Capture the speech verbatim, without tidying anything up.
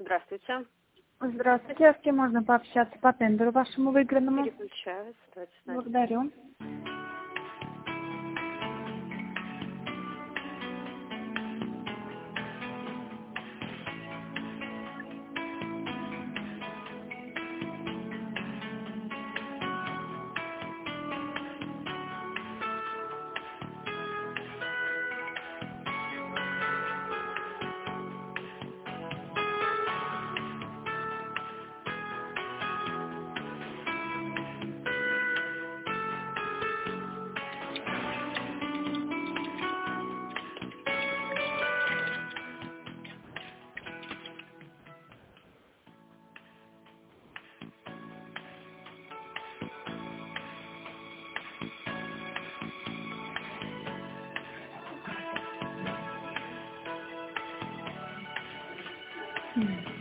Здравствуйте. Здравствуйте, а с кем можно пообщаться по тендеру вашему выигранному? Переключаюсь. Давайте с нами. Благодарю. Hmm.